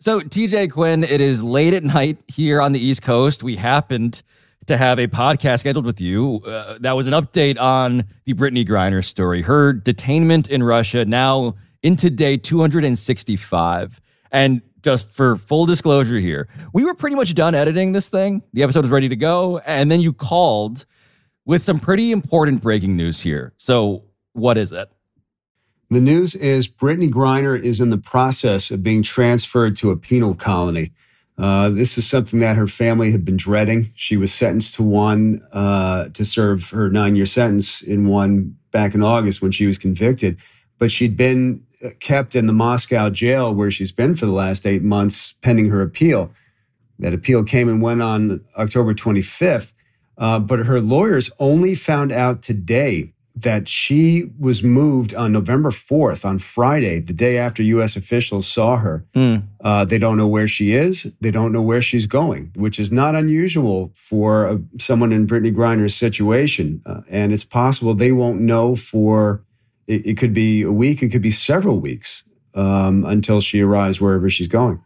So, TJ Quinn, it is late at night here on the East Coast. We happened to have a podcast scheduled with you. That was an update on the Brittney Griner story. Her detainment in Russia now into day 265. And just for full disclosure here, we were pretty much done editing this thing. The episode was ready to go. And then you called with some pretty important breaking news here. So what is it? The news is Brittney Griner is in the process of being transferred to a penal colony. This is something that her family had been dreading. She was sentenced to serve her 9-year sentence in one back in August when she was convicted. But she'd been kept in the Moscow jail where she's been for the last 8 months pending her appeal. That appeal came and went on October 25th. But her lawyers only found out today that she was moved on November 4th, on Friday, the day after U.S. officials saw her. They don't know where she is. They don't know where she's going, which is not unusual for someone in Brittney Griner's situation. And it's possible they won't know for, it could be a week, it could be several weeks until she arrives wherever she's going.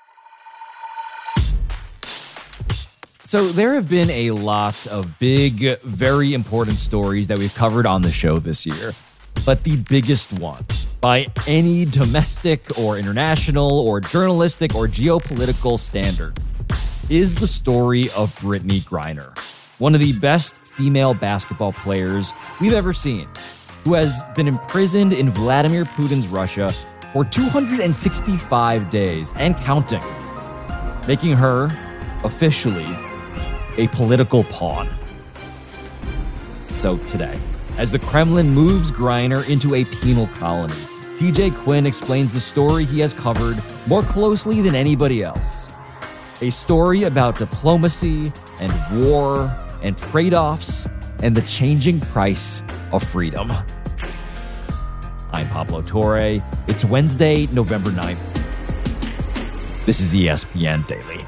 So there have been a lot of big, very important stories that we've covered on the show this year. But the biggest one, by any domestic or international or journalistic or geopolitical standard, is the story of Brittney Griner, one of the best female basketball players we've ever seen, who has been imprisoned in Vladimir Putin's Russia for 265 days and counting, making her officially a political pawn. So today, as the Kremlin moves Griner into a penal colony, TJ Quinn explains the story he has covered more closely than anybody else. A story about diplomacy and war and trade-offs and the changing price of freedom. I'm Pablo Torre. It's Wednesday, November 9th. This is ESPN Daily.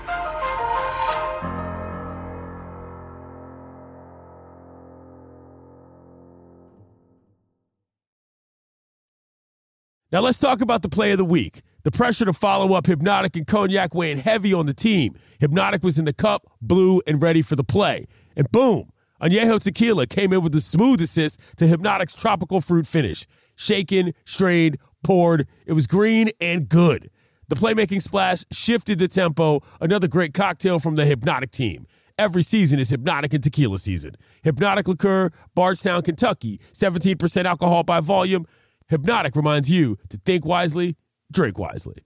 Now let's talk about the play of the week. The pressure to follow up Hypnotic and Cognac weighing heavy on the team. Hypnotic was in the cup, blue, and ready for the play. And boom, Añejo Tequila came in with the smooth assist to Hypnotic's tropical fruit finish. Shaken, strained, poured. It was green and good. The playmaking splash shifted the tempo. Another great cocktail from the Hypnotic team. Every season is Hypnotic and Tequila season. Hypnotic Liqueur, Bardstown, Kentucky. 17% alcohol by volume. Hypnotic reminds you to think wisely, drink wisely.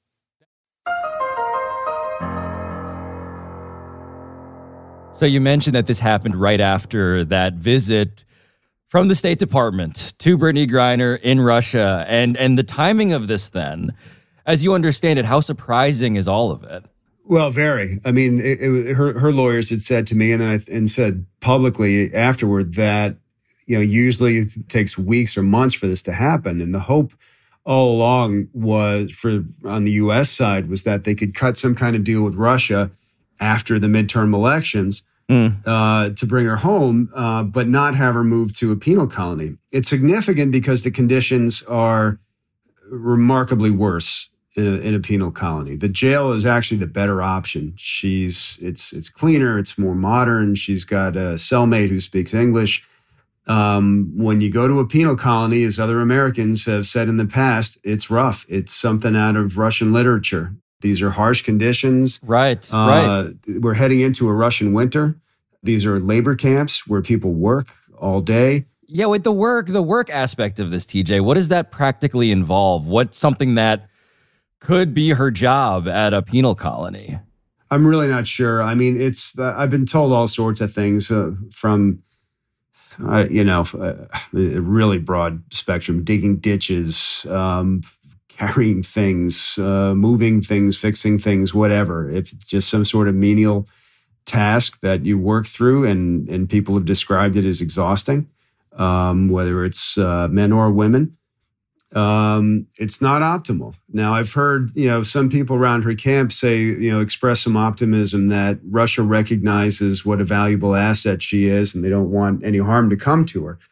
So you mentioned that this happened right after that visit from the State Department to Brittney Griner in Russia. And the timing of this then, as you understand it, how surprising is all of it? Well, very. I mean, her lawyers had said to me and said publicly afterward that usually it takes weeks or months for this to happen. And the hope all along was on the U.S. side was that they could cut some kind of deal with Russia after the midterm elections to bring her home, but not have her moved to a penal colony. It's significant because the conditions are remarkably worse in a penal colony. The jail is actually the better option. It's cleaner, it's more modern. She's got a cellmate who speaks English. When you go to a penal colony, as other Americans have said in the past, it's rough. It's something out of Russian literature. These are harsh conditions. Right. We're heading into a Russian winter. These are labor camps where people work all day. Yeah, with the work aspect of this, TJ, what does that practically involve? What's something that could be her job at a penal colony? I'm really not sure. I mean, I've been told all sorts of things from a really broad spectrum, digging ditches, carrying things, moving things, fixing things, whatever. If just some sort of menial task that you work through and people have described it as exhausting, whether it's men or women. It's not optimal. Now, I've heard, some people around her camp say, express some optimism that Russia recognizes what a valuable asset she is and they don't want any harm to come to her.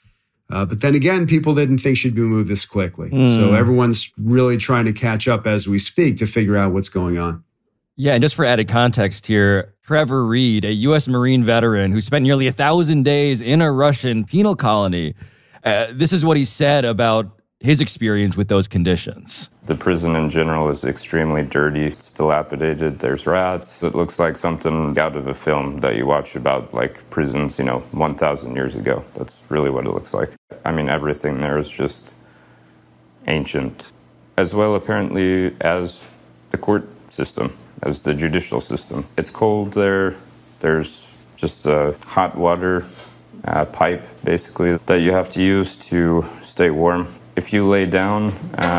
But then again, people didn't think she'd be moved this quickly. So everyone's really trying to catch up as we speak to figure out what's going on. Yeah, and just for added context here, Trevor Reed, a U.S. Marine veteran who spent nearly 1,000 days in a Russian penal colony, this is what he said about his experience with those conditions. The prison in general is extremely dirty. It's dilapidated. There's rats. It looks like something out of a film that you watch about like prisons, 1,000 years ago. That's really what it looks like. I mean, everything there is just ancient. As well, apparently, as the court system, as the judicial system. It's cold there. There's just a hot water pipe, basically, that you have to use to stay warm. If you lay down,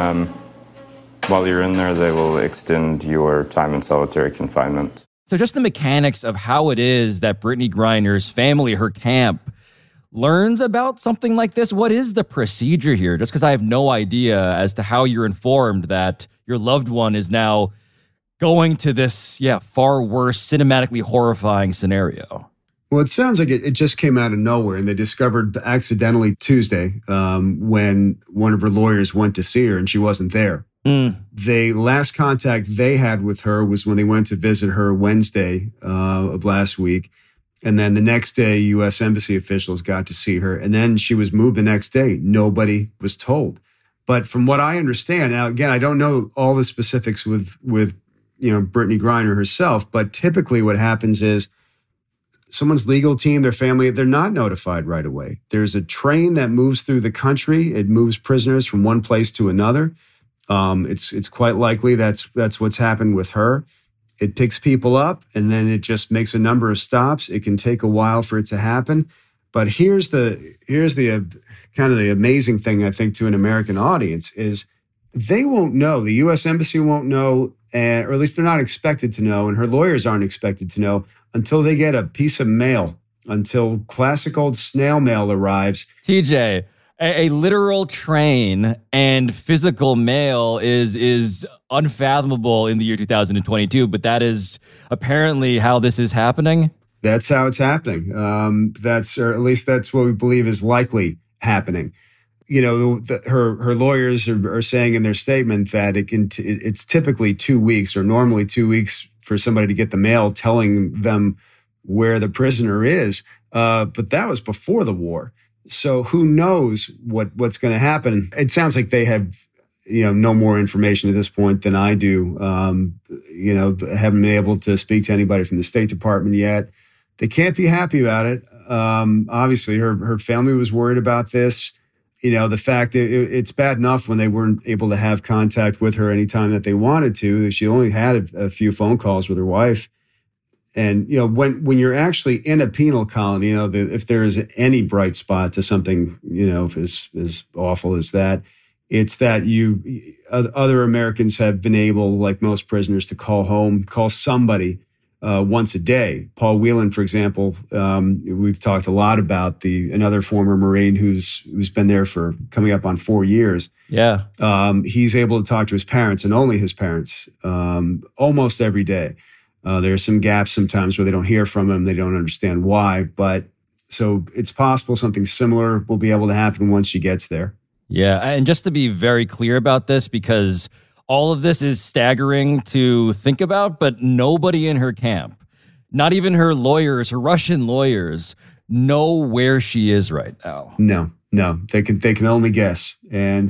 while you're in there, they will extend your time in solitary confinement. So just the mechanics of how it is that Brittany Griner's family, her camp, learns about something like this. What is the procedure here? Just because I have no idea as to how you're informed that your loved one is now going to this, far worse, cinematically horrifying scenario. Well, it sounds like it just came out of nowhere, and they discovered accidentally Tuesday when one of her lawyers went to see her and she wasn't there. The last contact they had with her was when they went to visit her Wednesday of last week. And then the next day, U.S. Embassy officials got to see her. And then she was moved the next day. Nobody was told. But from what I understand, now, again, I don't know all the specifics with Brittany Griner herself, but typically what happens is someone's legal team, their family, they're not notified right away. There's a train that moves through the country. It moves prisoners from one place to another. It's quite likely that's what's happened with her. It picks people up and then it just makes a number of stops. It can take a while for it to happen. But here's the kind of the amazing thing, I think, to an American audience is they won't know. The U.S. Embassy won't know, or at least they're not expected to know, and her lawyers aren't expected to know until they get a piece of mail, until classic old snail mail arrives. TJ, a literal train and physical mail is unfathomable in the year 2022, but that is apparently how this is happening. That's how it's happening. Or at least that's what we believe is likely happening. Her lawyers are saying in their statement that it's typically 2 weeks, or normally 2 weeks, for somebody to get the mail telling them where the prisoner is. But that was before the war. So who knows what's going to happen? It sounds like they have, no more information at this point than I do. Haven't been able to speak to anybody from the State Department yet. They can't be happy about it. Obviously, her family was worried about this. The fact that it's bad enough when they weren't able to have contact with her anytime that they wanted to. She only had a few phone calls with her wife. And, when you're actually in a penal colony, if there is any bright spot to something, as awful as that, it's that other Americans have been able, like most prisoners, to call somebody once a day. Paul Whelan, for example, we've talked a lot about another former Marine who's been there for coming up on 4 years. Yeah. He's able to talk to his parents, and only his parents, almost every day. There are some gaps sometimes where they don't hear from him. They don't understand why. But so it's possible something similar will be able to happen once she gets there. Yeah. And just to be very clear about this, because all of this is staggering to think about, but nobody in her camp, not even her lawyers, her Russian lawyers, know where she is right now. No. They can only guess. And,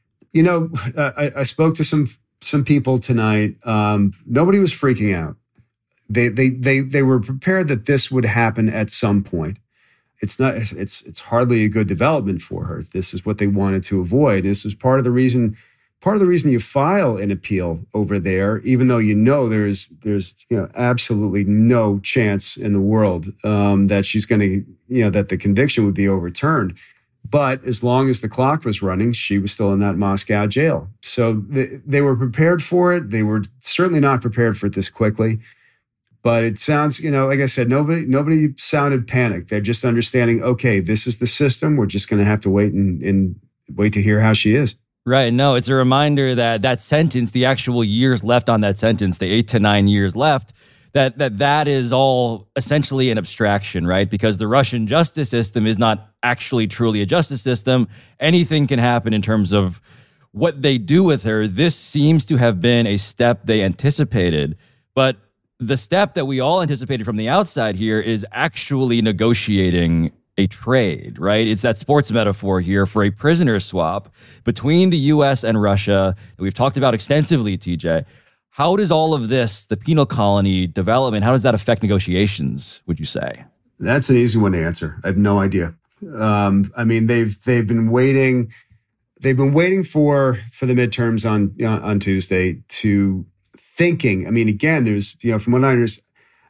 I spoke to some people tonight. Nobody was freaking out. They were prepared that this would happen at some point. It's hardly a good development for her. This is what they wanted to avoid. This is part of the reason you file an appeal over there, even though there's absolutely no chance in the world that she's going to that the conviction would be overturned. But as long as the clock was running, she was still in that Moscow jail. So they were prepared for it. They were certainly not prepared for it this quickly. But it sounds, like I said, nobody sounded panicked. They're just understanding, okay, this is the system. We're just going to have to wait and wait to hear how she is. Right. No, it's a reminder that sentence, the actual years left on that sentence, the 8 to 9 years left, that is all essentially an abstraction, right? Because the Russian justice system is not actually truly a justice system. Anything can happen in terms of what they do with her. This seems to have been a step they anticipated, but the step that we all anticipated from the outside here is actually negotiating a trade, right? It's that sports metaphor here for a prisoner swap between the U.S. and Russia that we've talked about extensively, TJ. How does all of this, the penal colony development, how does that affect negotiations, would you say? That's an easy one to answer. I have no idea. I mean, they've been waiting. They've been waiting for the midterms on Tuesday to thinking. I mean, again, there's, from what I understand,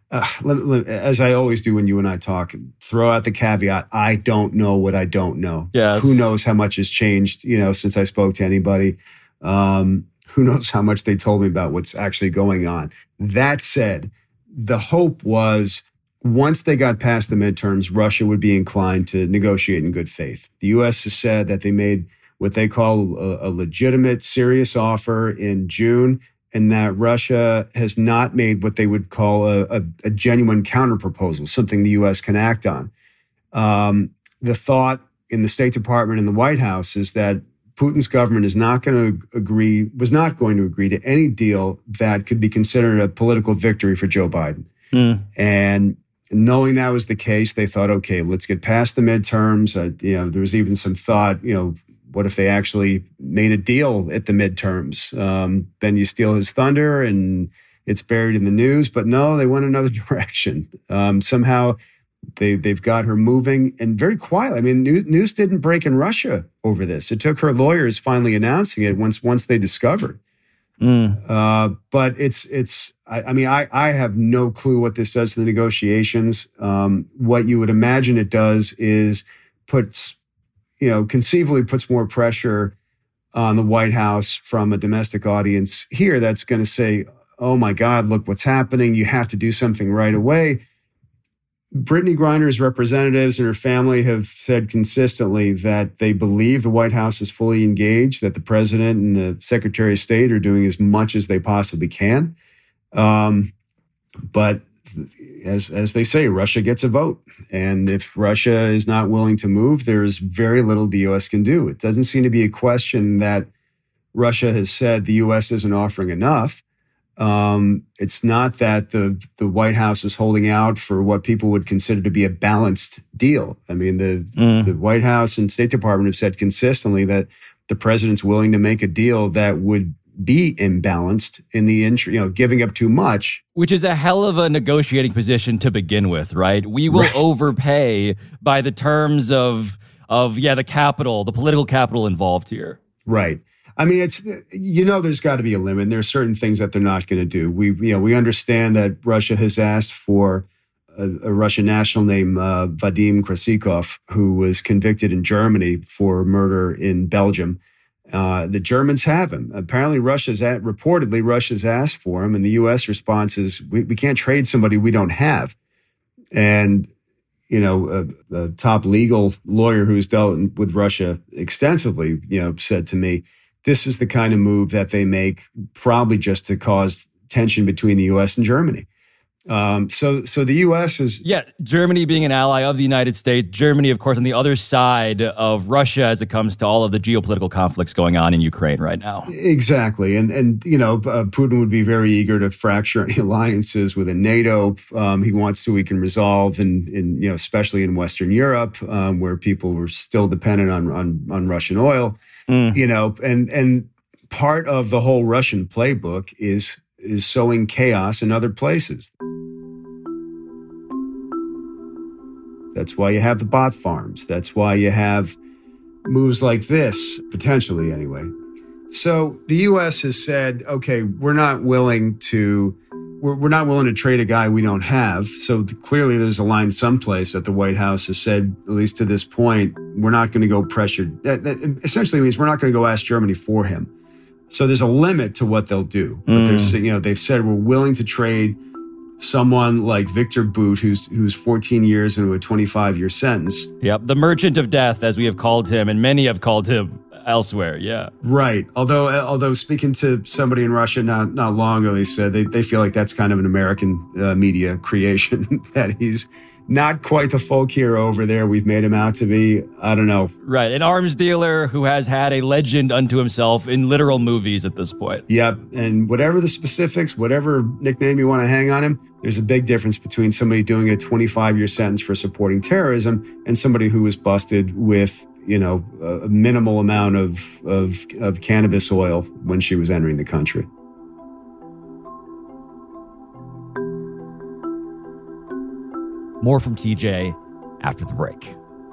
as I always do when you and I talk, throw out the caveat, I don't know what I don't know. Yes. Who knows how much has changed, since I spoke to anybody. Who knows how much they told me about what's actually going on. That said, the hope was once they got past the midterms, Russia would be inclined to negotiate in good faith. The U.S. has said that they made what they call a legitimate, serious offer in June, and that Russia has not made what they would call a genuine counterproposal, something the U.S. can act on. The thought in the State Department and the White House is that Putin's government was not going to agree to any deal that could be considered a political victory for Joe Biden. And knowing that was the case, they thought, okay, let's get past the midterms. There was even some thought, what if they actually made a deal at the midterms? Then you steal his thunder and it's buried in the news. But no, they went another direction. Somehow they've got her moving and very quietly. I mean, news didn't break in Russia over this. It took her lawyers finally announcing it once they discovered. But I have no clue what this does to the negotiations. What you would imagine it does is conceivably puts more pressure on the White House from a domestic audience here that's going to say, oh my God, look what's happening. You have to do something right away. Brittany Griner's representatives and her family have said consistently that they believe the White House is fully engaged, that the president and the Secretary of State are doing as much as they possibly can. But as they say, Russia gets a vote. And if Russia is not willing to move, there's very little the U.S. can do. It doesn't seem to be a question that Russia has said the U.S. isn't offering enough. It's not that the White House is holding out for what people would consider to be a balanced deal. I mean, the White House and State Department have said consistently that the president's willing to make a deal that would be imbalanced in the giving up too much. Which is a hell of a negotiating position to begin with, right? We will overpay by the terms of the capital, the political capital involved here. Right. I mean, it's, there's got to be a limit. There are certain things that they're not going to do. We understand that Russia has asked for a Russian national named Vadim Krasikov, who was convicted in Germany for murder in Belgium. The Germans have him. Apparently, Russia's asked for him, and the U.S. response is, we can't trade somebody we don't have. And a top legal lawyer who's dealt with Russia extensively, said to me, this is the kind of move that they make probably just to cause tension between the U.S. and Germany. So the U.S. is... Yeah, Germany being an ally of the United States. Germany, of course, on the other side of Russia as it comes to all of the geopolitical conflicts going on in Ukraine right now. Exactly. And Putin would be very eager to fracture any alliances within NATO. He wants to, we can resolve, in especially in Western Europe, where people were still dependent on Russian oil. And part of the whole Russian playbook is sowing chaos in other places. That's why you have the bot farms. That's why you have moves like this, potentially anyway. So the U.S. has said, okay, we're not willing to trade a guy we don't have. So clearly there's a line someplace that the White House has said, at least to this point, we're not going to go pressure. That essentially means we're not going to go ask Germany for him. So there's a limit to what they'll do. But they've said we're willing to trade someone like Victor Bout, who's 14 years into a 25-year sentence. Yep, the merchant of death, as we have called him, and many have called him elsewhere. Yeah. Right. Although speaking to somebody in Russia not long ago, they said they feel like that's kind of an American media creation, that he's not quite the folk hero over there we've made him out to be. I don't know. Right. An arms dealer who has had a legend unto himself in literal movies at this point. Yep. And whatever the specifics, whatever nickname you want to hang on him, there's a big difference between somebody doing a 25-year sentence for supporting terrorism and somebody who was busted with, a minimal amount of cannabis oil when she was entering the country. More from TJ after the break.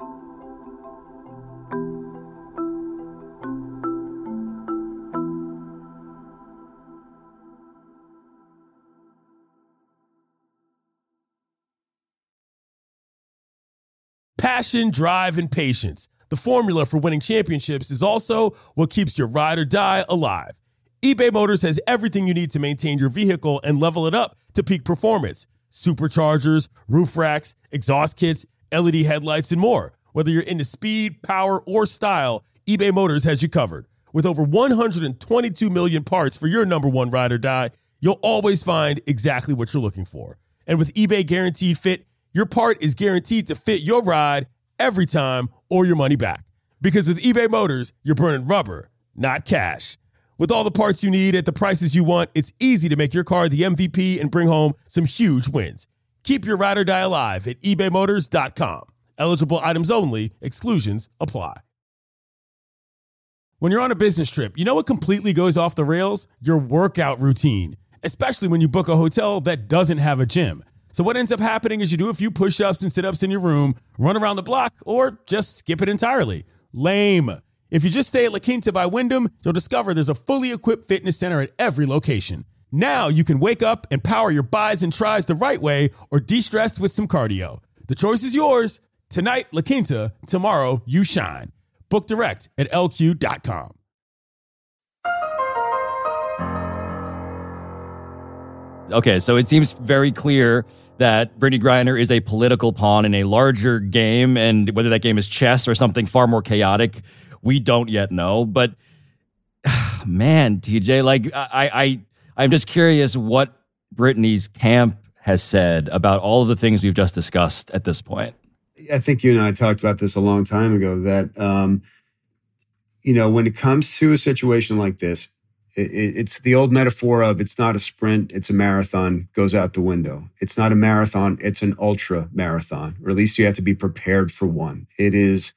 Passion, drive, and patience. The formula for winning championships is also what keeps your ride or die alive. eBay Motors has everything you need to maintain your vehicle and level it up to peak performance. Superchargers, roof racks, exhaust kits, LED headlights, and more. Whether you're into speed, power, or style, eBay Motors has you covered. With over 122 million parts for your number one ride or die, you'll always find exactly what you're looking for. And with eBay Guaranteed Fit, your part is guaranteed to fit your ride every time or your money back. Because with eBay Motors, you're burning rubber, not cash. With all the parts you need at the prices you want, it's easy to make your car the MVP and bring home some huge wins. Keep your ride or die alive at ebaymotors.com. Eligible items only. Exclusions apply. When you're on a business trip, you know what completely goes off the rails? Your workout routine, especially when you book a hotel that doesn't have a gym. So what ends up happening is you do a few push-ups and sit-ups in your room, run around the block, or just skip it entirely. Lame. If you just stay at La Quinta by Wyndham, you'll discover there's a fully equipped fitness center at every location. Now you can wake up and power your buys and tries the right way or de-stress with some cardio. The choice is yours. Tonight, La Quinta. Tomorrow, you shine. Book direct at LQ.com. Okay, so it seems very clear that Brittney Griner is a political pawn in a larger game, and whether that game is chess or something far more chaotic, we don't yet know. But man, TJ, I'm just curious what Brittney's camp has said about all of the things we've just discussed at this point. I think you and I talked about this a long time ago that, when it comes to a situation like this, it's the old metaphor of it's not a sprint, it's a marathon, goes out the window. It's not a marathon, it's an ultra marathon, or at least you have to be prepared for one. It is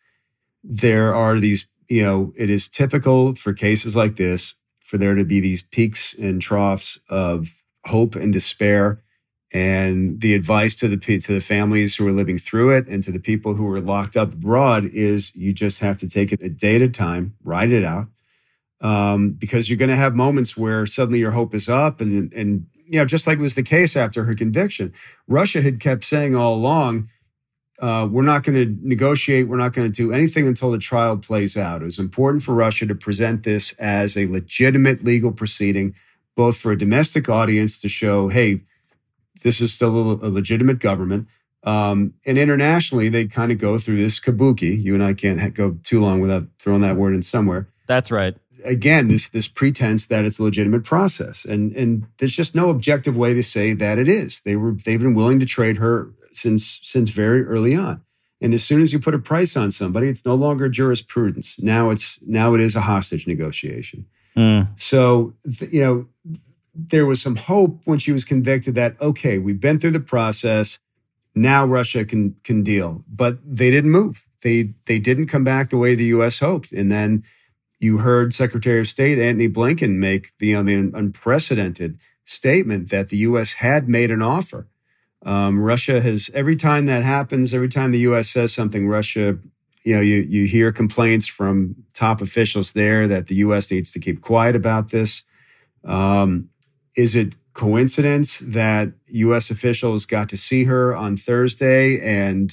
typical for cases like this for there to be these peaks and troughs of hope and despair. And the advice to the families who are living through it and to the people who are locked up abroad is you just have to take it a day at a time, ride it out. Because you're going to have moments where suddenly your hope is up. And just like was the case after her conviction, Russia had kept saying all along, we're not going to negotiate. We're not going to do anything until the trial plays out. It was important for Russia to present this as a legitimate legal proceeding, both for a domestic audience to show, hey, this is still a legitimate government. And internationally, they kind of go through this kabuki. You and I can't go too long without throwing that word in somewhere. That's right. Again, this pretense that it's a legitimate process. And there's just no objective way to say that it is. They've been willing to trade her since very early on. And as soon as you put a price on somebody, it's no longer jurisprudence. Now it is a hostage negotiation. So, there was some hope when she was convicted that, okay, we've been through the process. Now Russia can deal. But they didn't move. They didn't come back the way the U.S. hoped. And then you heard Secretary of State Antony Blinken make the unprecedented statement that the U.S. had made an offer. Russia has, every time that happens, every time the U.S. says something, Russia, you hear complaints from top officials there that the U.S. needs to keep quiet about this. Is it coincidence that U.S. officials got to see her on Thursday and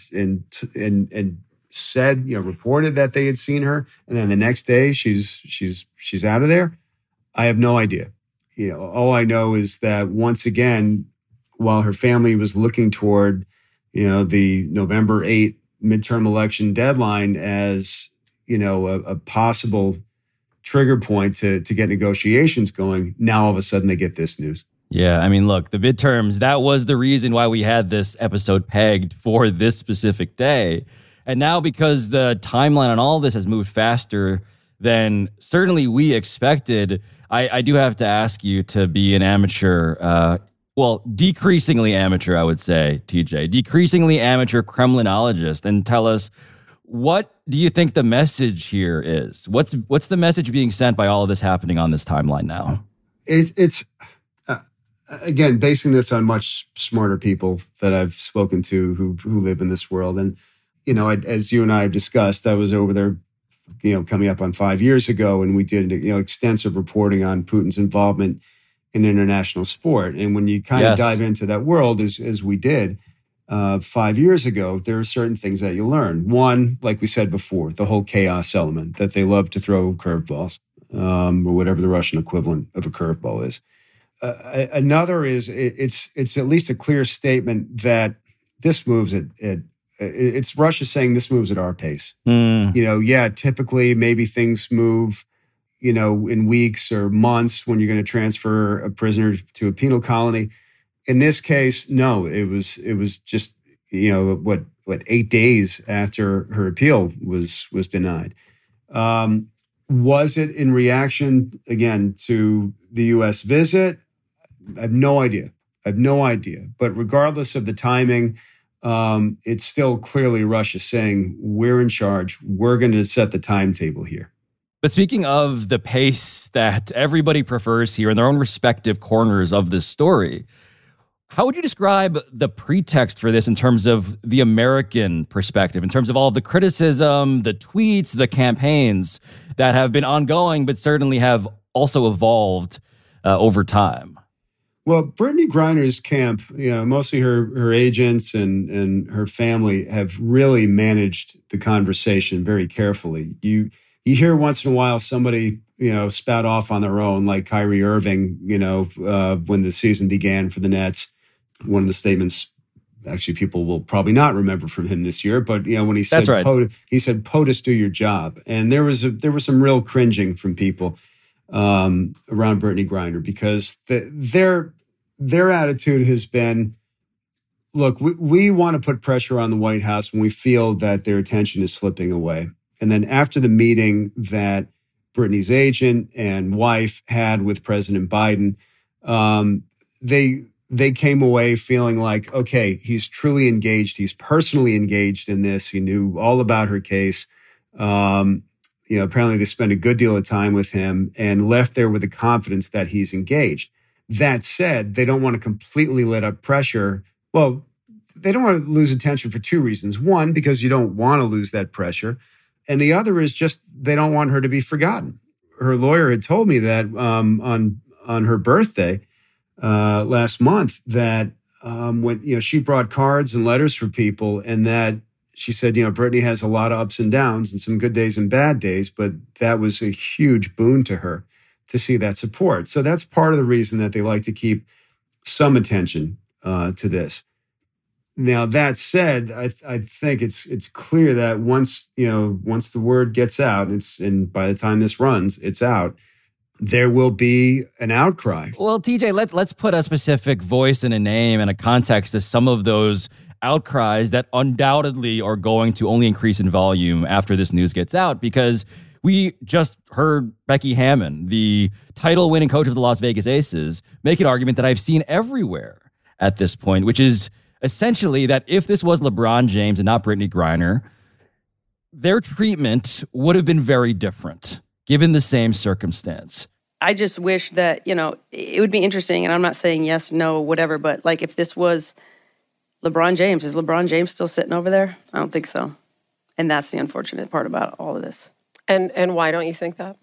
said, reported that they had seen her, and then the next day she's out of there? I have no idea. All I know is that once again, while her family was looking toward, the November 8 midterm election deadline as, a possible trigger point to get negotiations going. Now, all of a sudden, they get this news. Yeah, I mean, look, the midterms, that was the reason why we had this episode pegged for this specific day. And now because the timeline on all this has moved faster than certainly we expected, I do have to ask you to be an amateur, decreasingly amateur, I would say, TJ, decreasingly amateur Kremlinologist, and tell us, what do you think the message here is? What's the message being sent by all of this happening on this timeline now? It's again, basing this on much smarter people that I've spoken to who live in this world. And, as you and I have discussed, I was over there, coming up on 5 years ago, and we did, extensive reporting on Putin's involvement in international sport. And when you kind of dive into that world, as we did 5 years ago, there are certain things that you learn. One, like we said before, the whole chaos element, that they love to throw curveballs, or whatever the Russian equivalent of a curveball is. Another is it's at least a clear statement that this moves it's Russia saying this moves at our pace. Typically maybe things move, in weeks or months when you're going to transfer a prisoner to a penal colony. In this case, no, it was just, 8 days after her appeal was denied. Was it in reaction, again, to the U.S. visit? I have no idea. But regardless of the timing, it's still clearly Russia saying, we're in charge. We're going to set the timetable here. But speaking of the pace that everybody prefers here in their own respective corners of this story, how would you describe the pretext for this in terms of the American perspective, in terms of all the criticism, the tweets, the campaigns that have been ongoing, but certainly have also evolved over time? Well, Brittany Griner's camp, mostly her agents and her family have really managed the conversation very carefully. You hear once in a while somebody, spout off on their own, like Kyrie Irving, when the season began for the Nets. One of the statements, actually, people will probably not remember from him this year, but when he said, That's right. He said, "POTUS, do your job," and there was some real cringing from people around Brittany Griner, because their attitude has been, look, we want to put pressure on the White House when we feel that their attention is slipping away. And then after the meeting that Brittany's agent and wife had with President Biden, they came away feeling like, okay, he's truly engaged. He's personally engaged in this. He knew all about her case. Apparently they spent a good deal of time with him and left there with the confidence that he's engaged. That said, they don't want to completely let up pressure. Well, they don't want to lose attention for two reasons. One, because you don't want to lose that pressure. And the other is just they don't want her to be forgotten. Her lawyer had told me that on her birthday last month, that when she brought cards and letters for people, and that she said, Brittany has a lot of ups and downs and some good days and bad days, but that was a huge boon to her to see that support. So that's part of the reason that they like to keep some attention to this. Now, that said, I think it's clear that once the word gets out, and by the time this runs, it's out, there will be an outcry. Well, TJ, let's put a specific voice and a name and a context to some of those outcries that undoubtedly are going to only increase in volume after this news gets out, because we just heard Becky Hammon, the title-winning coach of the Las Vegas Aces, make an argument that I've seen everywhere at this point, which is essentially that if this was LeBron James and not Brittany Griner, their treatment would have been very different, given the same circumstance. I just wish that, it would be interesting, and I'm not saying yes, no, whatever, but like if this was LeBron James, is LeBron James still sitting over there? I don't think so. And that's the unfortunate part about all of this. And why don't you think that?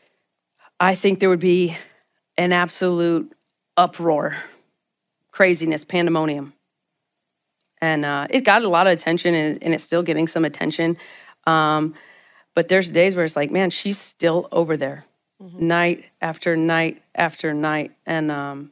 I think there would be an absolute uproar, craziness, pandemonium. And it got a lot of attention, and it's still getting some attention. But there's days where it's like, man, she's still over there, night after night after night. And,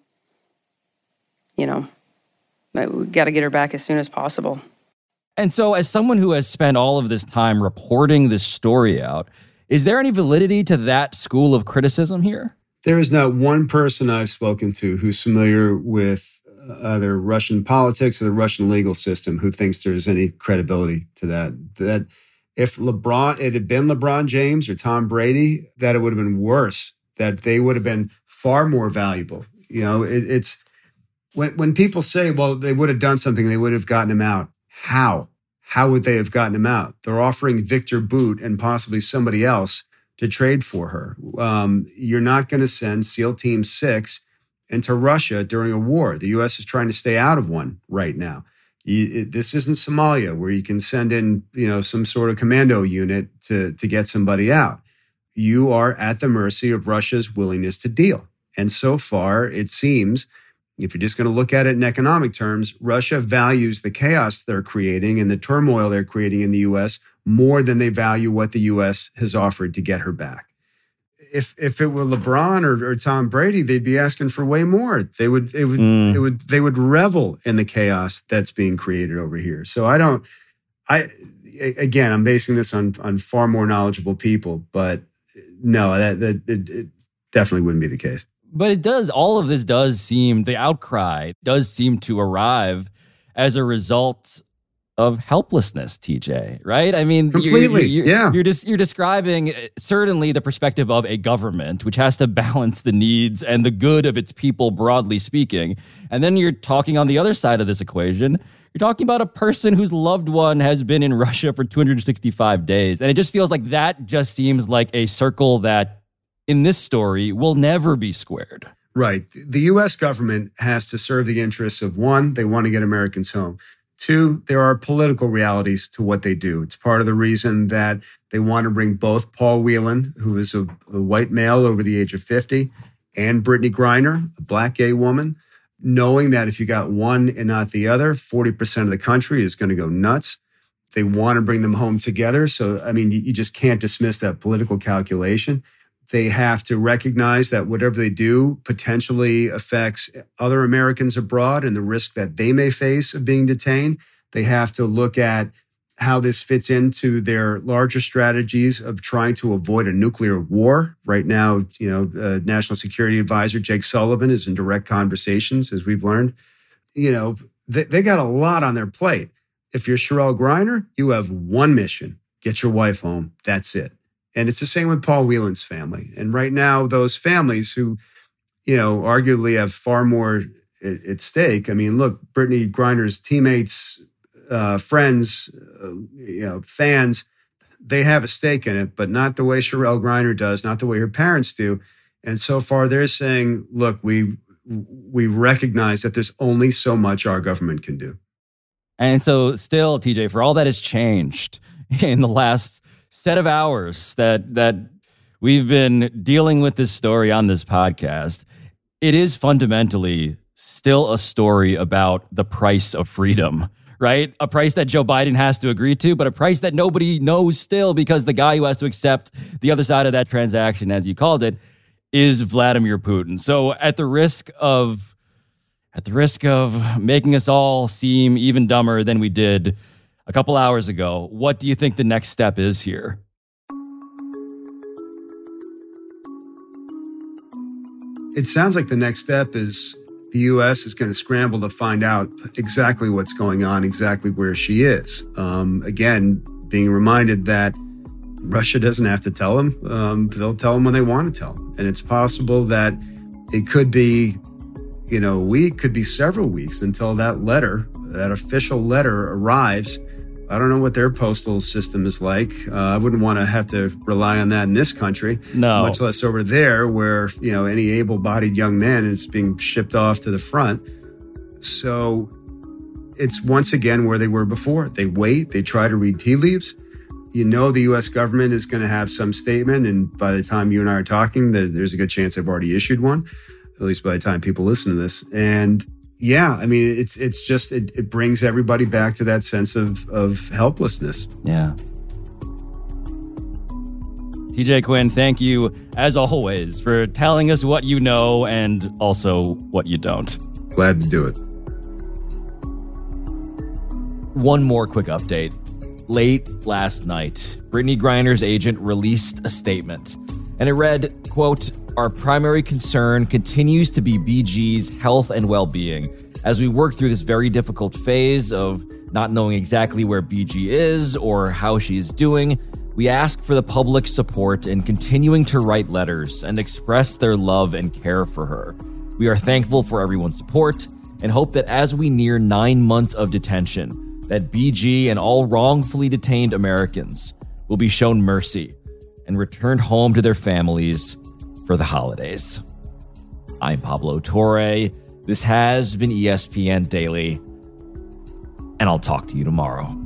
we got to get her back as soon as possible. And so as someone who has spent all of this time reporting this story out, Is there any validity to that school of criticism here? There is not one person I've spoken to who's familiar with either Russian politics or the Russian legal system who thinks there's any credibility to that. That if it had been LeBron James or Tom Brady, that it would have been worse, that they would have been far more valuable. It's when people say, well, they would have done something, they would have gotten him out. How? How would they have gotten him out? They're offering Victor Boot and possibly somebody else to trade for her. You're not going to send SEAL Team 6 into Russia during a war. The U.S. is trying to stay out of one right now. This isn't Somalia where you can send in, some sort of commando unit to get somebody out. You are at the mercy of Russia's willingness to deal. And so far, it seems, if you're just going to look at it in economic terms, Russia values the chaos they're creating and the turmoil they're creating in the U.S. more than they value what the U.S. has offered to get her back. If it were LeBron or Tom Brady, they'd be asking for way more. They would revel in the chaos that's being created over here. So I'm basing this on far more knowledgeable people, but no, it definitely wouldn't be the case. But all of this does seem, the outcry does seem to arrive as a result of helplessness, TJ, right? I mean, completely. You're describing certainly the perspective of a government, which has to balance the needs and the good of its people, broadly speaking. And then you're talking on the other side of this equation. You're talking about a person whose loved one has been in Russia for 265 days. And it just feels like that just seems like a circle that, in this story, will never be squared. Right. The U.S. government has to serve the interests of, one, they want to get Americans home. Two, there are political realities to what they do. It's part of the reason that they want to bring both Paul Whelan, who is a white male over the age of 50, and Brittany Griner, a black gay woman, knowing that if you got one and not the other, 40% of the country is going to go nuts. They want to bring them home together. So, I mean, you just can't dismiss that political calculation. They have to recognize that whatever they do potentially affects other Americans abroad and the risk that they may face of being detained. They have to look at how this fits into their larger strategies of trying to avoid a nuclear war. Right now, National Security Advisor Jake Sullivan is in direct conversations, as we've learned. They got a lot on their plate. If you're Cherelle Griner, you have one mission: get your wife home. That's it. And it's the same with Paul Whelan's family. And right now, those families who, arguably have far more at stake. I mean, look, Brittany Griner's teammates, friends, fans, they have a stake in it, but not the way Cherelle Griner does, not the way her parents do. And so far, they're saying, look, we recognize that there's only so much our government can do. And so still, TJ, for all that has changed in the last set of hours that we've been dealing with this story on this podcast, it is fundamentally still a story about the price of freedom, right? A price that Joe Biden has to agree to, but a price that nobody knows still, because the guy who has to accept the other side of that transaction, as you called it, is Vladimir Putin. So at the risk of making us all seem even dumber than we did a couple hours ago, what do you think the next step is here? It sounds like the next step is the U.S. is going to scramble to find out exactly what's going on, exactly where she is. Again, being reminded that Russia doesn't have to tell them. They'll tell them when they want to tell them. And it's possible that it could be, a week, could be several weeks until that official letter arrives. I don't know what their postal system is like. I wouldn't want to have to rely on that in this country. No. Much less over there where, any able-bodied young man is being shipped off to the front. So it's once again where they were before. They wait. They try to read tea leaves. The U.S. government is going to have some statement. And by the time you and I are talking, there's a good chance they've already issued one, at least by the time people listen to this. And yeah, I mean, it's just, it brings everybody back to that sense of helplessness. Yeah. TJ Quinn, thank you, as always, for telling us what you know and also what you don't. Glad to do it. One more quick update. late last night, Brittany Griner's agent released a statement, and it read, quote, "Our primary concern continues to be BG's health and well-being as we work through this very difficult phase of not knowing exactly where BG is or how she is doing. We ask for the public's support in continuing to write letters and express their love and care for her. We are thankful for everyone's support and hope that as we near 9 months of detention, that BG and all wrongfully detained Americans will be shown mercy and returned home to their families for the holidays." I'm Pablo Torre. This has been ESPN Daily, and I'll talk to you tomorrow.